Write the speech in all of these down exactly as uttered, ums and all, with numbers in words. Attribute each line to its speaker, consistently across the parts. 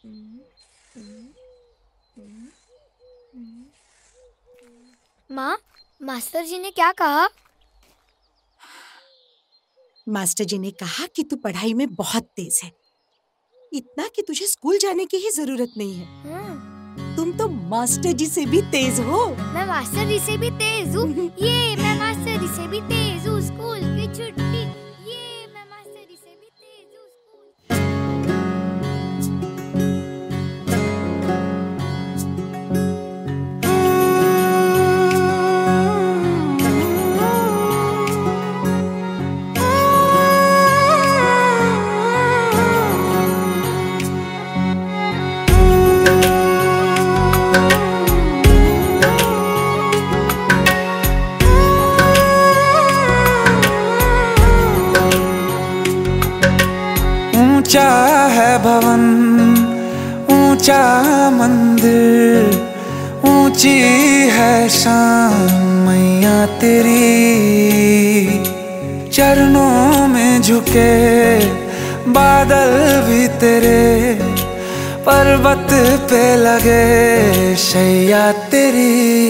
Speaker 1: माँ, मास्टर जी ने क्या कहा?
Speaker 2: मास्टर जी ने कहा कि तू पढ़ाई में बहुत तेज है, इतना कि तुझे स्कूल जाने की ही जरूरत नहीं है। तुम तो मास्टर जी से भी तेज हो।
Speaker 1: मैं मास्टर जी से भी तेज हूँ। ये मैं मास्टर जी से भी तेज हूँ। स्कूल की छुट्टी। ये मैं मास्टर जी से भी तेज हूँ।
Speaker 3: ऊंचा है भवन, ऊंचा मंदिर, ऊंची है शान मैया तेरी। चरणों में झुके बादल भी तेरे, पर्वत पे लगे शैया तेरी।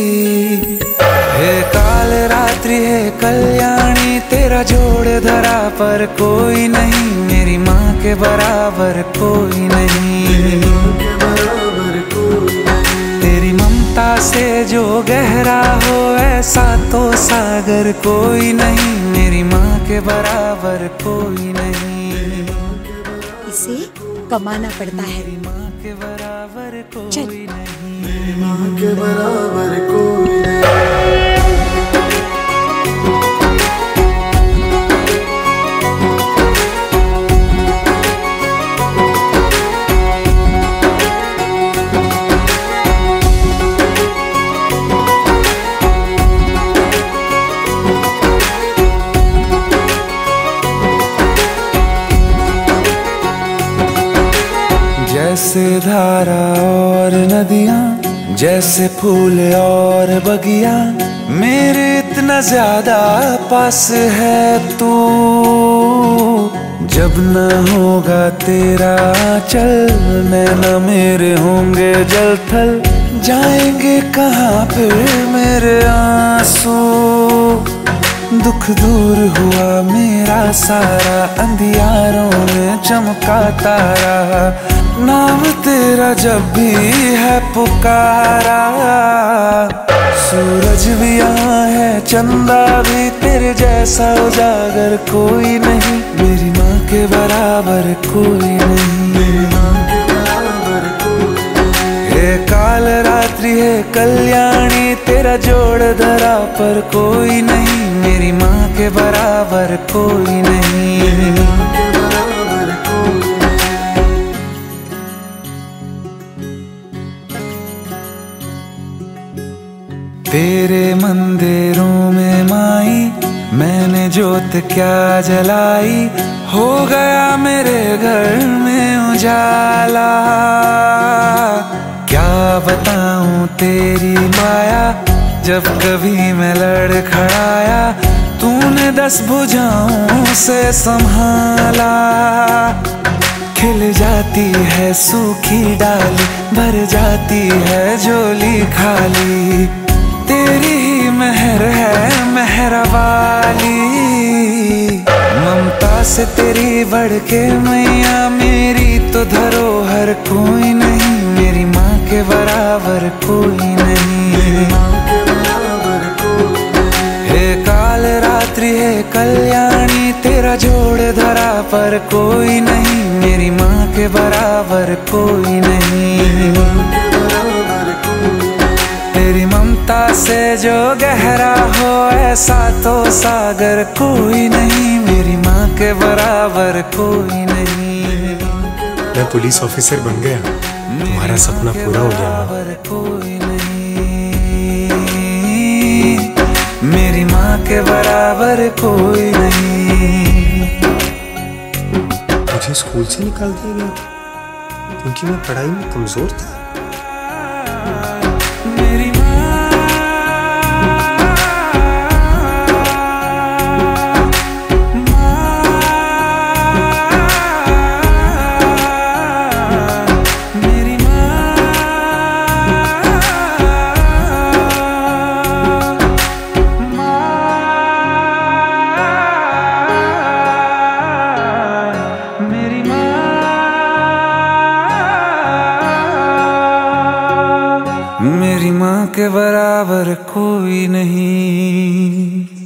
Speaker 3: हे काल रात्रि है कल्याणी, तेरा जोड़ धरा पर कोई नहीं। मेरी माँ के बराबर कोई नहीं। तेरी ममता से जो गहरा हो ऐसा तो सागर कोई नहीं। मेरी माँ के बराबर कोई नहीं।
Speaker 2: इसे कमाना पड़ता है।
Speaker 3: मेरी माँ के बराबर कोई नहीं।
Speaker 4: मेरी माँ के बराबर कोई नहीं।
Speaker 3: जैसे धारा और नदियाँ, जैसे फूल और बगिया, मेरे इतना ज्यादा पास है तू। जब न होगा तेरा चल, नैना मेरे होंगे जल थल। जाएंगे कहाँ फिर मेरे आंसू। दुख दूर हुआ मेरा सारा, अंधियारों में चमका तारा। नाम तेरा जब भी है पुकारा, सूरज भी यहाँ है चंदा भी, तेरे जैसा उजागर कोई नहीं। मेरी माँ के बराबर कोई नहीं।
Speaker 4: मेरी माँ के बराबर कोई नहीं।
Speaker 3: हे काल रात्रि है कल्याणी, तेरा जोड़ धरा पर कोई नहीं। मेरी माँ के बराबर कोई नहीं।
Speaker 4: मेरी माँ के बराबर कोई नहीं।
Speaker 3: तेरे मंदिरों में माई मैंने जोत क्या जलाई। हो गया मेरे घर में उजाला। क्या बताऊं तेरी माया, जब कभी मैं लड़खड़ाया तूने दस भुजाओं से संभाला। खिल जाती है सूखी डाली, भर जाती है झोली खाली। तेरी ही मेहर है मेहर वाली। ममता से तेरी बढ़ के मैया, मेरी तो धरोहर कोई नहीं। मेरी माँ के बराबर कोई नहीं।
Speaker 4: मेरी माँ के बराबर कोई नहीं।
Speaker 3: हे काल रात्रि है कल्याणी, तेरा जोड़ धरा पर कोई नहीं। मेरी माँ के बराबर कोई नहीं।
Speaker 4: मेरी माँ के बराबर कोई नहीं।
Speaker 3: तेरी ममता से जो गहरा हो ऐसा तो सागर कोई नहीं। मेरी माँ के बराबर कोई नहीं।
Speaker 5: मैं पुलिस ऑफिसर बन गया, तुम्हारा सपना पूरा हो गया।
Speaker 3: कोई नहीं। मेरी माँ के बराबर कोई नहीं।
Speaker 5: मुझे स्कूल से निकाल दिया गया क्योंकि मैं पढ़ाई में कमजोर था।
Speaker 3: मेरी माँ माँ के बराबर कोई नहीं।